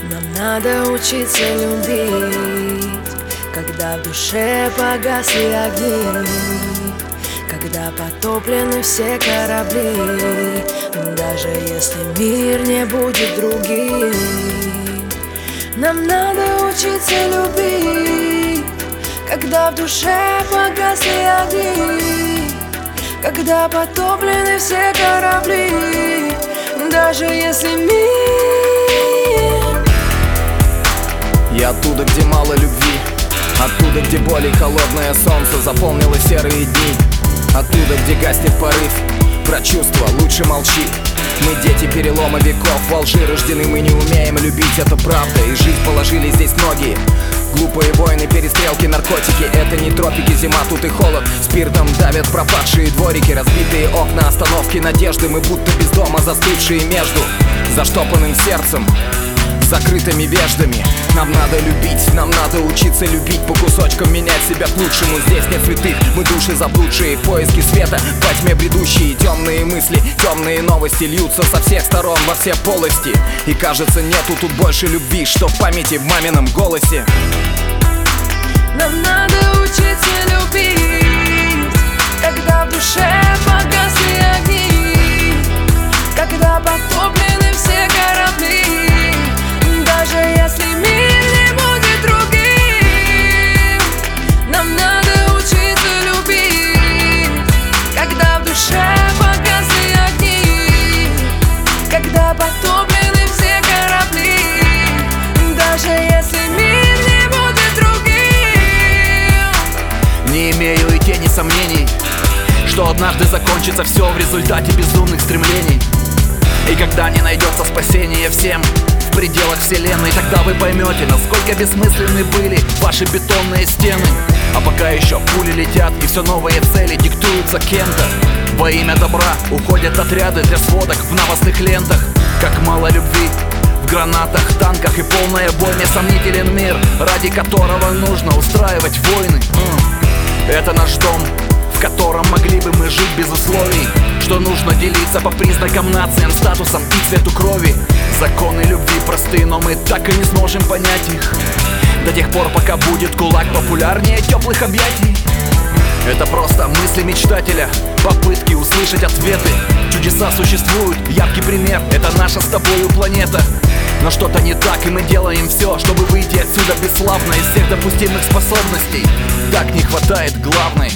Нам надо учиться любить, когда в душе погасли огни, когда потоплены все корабли. Даже если мир не будет другим, нам надо учиться любить, когда в душе погасли огни, когда потоплены все корабли. Даже если мир... Я оттуда, где мало любви, оттуда, где боль и холодное солнце заполнило серые дни, оттуда, где гаснет порыв. Про чувства лучше молчи. Мы дети перелома веков, во лжи рождены, мы не умеем любить, это правда. И жизнь положили здесь многие. Глупые войны, перестрелки, наркотики. Это не тропики, зима, тут и холод. Спиртом давят пропавшие дворики, разбитые окна, остановки надежды. Мы будто без дома, застывшие между заштопанным сердцем, закрытыми веждами. Нам надо любить, нам надо учиться любить, по кусочкам менять себя к лучшему. Здесь нет святых, мы души заблудшие, в поиске света, во тьме бредущие. Темные мысли, темные новости льются со всех сторон, во все полости. И кажется, нету тут больше любви, что в памяти, в мамином голосе. Нам надо учиться любить, когда в душе погасли огни, когда потоплены все корабли. Даже если мир не будет другим, нам надо учиться любить, когда в душе погасли огни, когда потоплены все корабли. Даже если мир не будет другим. Не имею и тени сомнений, что однажды закончится все в результате безумных стремлений. И когда не найдется спасения всем в пределах вселенной, тогда вы поймете, насколько бессмысленны были ваши бетонные стены. А пока еще пули летят и все новые цели диктуются кем-то. Во имя добра уходят отряды для сводок в новостных лентах. Как мало любви в гранатах, танках и полная боль. Несомнителен мир, ради которого нужно устраивать войны. Это наш дом, в котором могли бы мы жить без условий, что нужно делиться по признакам, нациям, статусам и цвету крови. Законы любви просты, но мы так и не сможем понять их до тех пор, пока будет кулак популярнее теплых объятий. Это просто мысли мечтателя, попытки услышать ответы. Чудеса существуют, яркий пример — это наша с тобою планета. Но что-то не так, и мы делаем все, чтобы выйти отсюда бесславно. Из всех допустимых способностей так не хватает главной.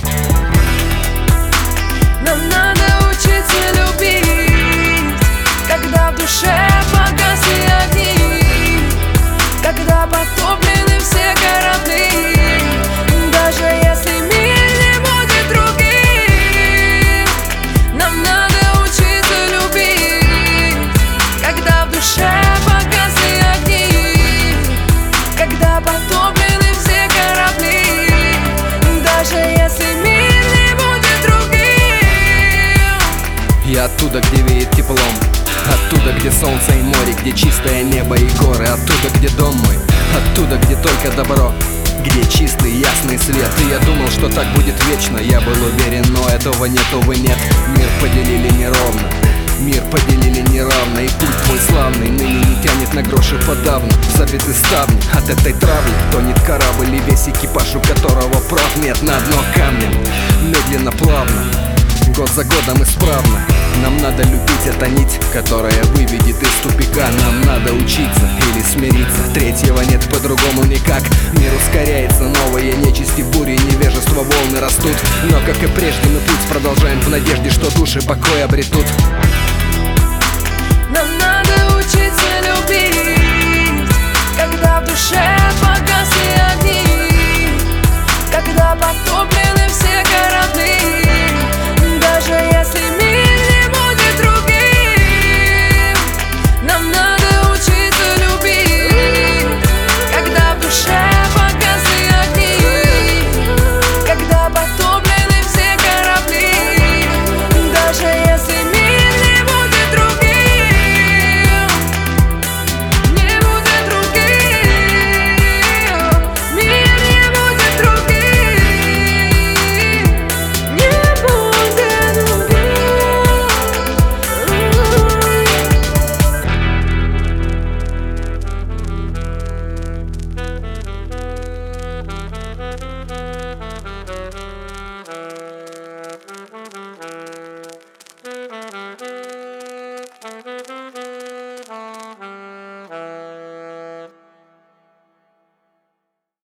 Нам надо учиться любить, когда в душе погасли огни, когда потоплены все корабли. Даже если мир не будет другим, нам надо учиться любить, когда в душе погасли огни, когда потоплены все корабли. Даже если мир не будет другим. Я оттуда, где веет теплом, оттуда, где солнце и море, где чистое небо и горы, оттуда, где дом мой, оттуда, где только добро, где чистый ясный свет. И я думал, что так будет вечно, я был уверен, но этого нет, увы, нет. Мир поделили неровно, мир поделили неравно, и путь мой славный ныне не тянет на гроши подавно. Забиты ставни, от этой травли тонет корабль, и весь экипаж, у которого прав нет. На дно камнем, медленно, плавно, год за годом исправно. Нам надо любить, это нить, которая выведет из тупика. Нам надо учиться или смириться, третьего нет, по-другому никак. Мир ускоряется, новые нечисти в буре, невежество, волны растут. Но как и прежде мы путь продолжаем в надежде, что души покой обретут.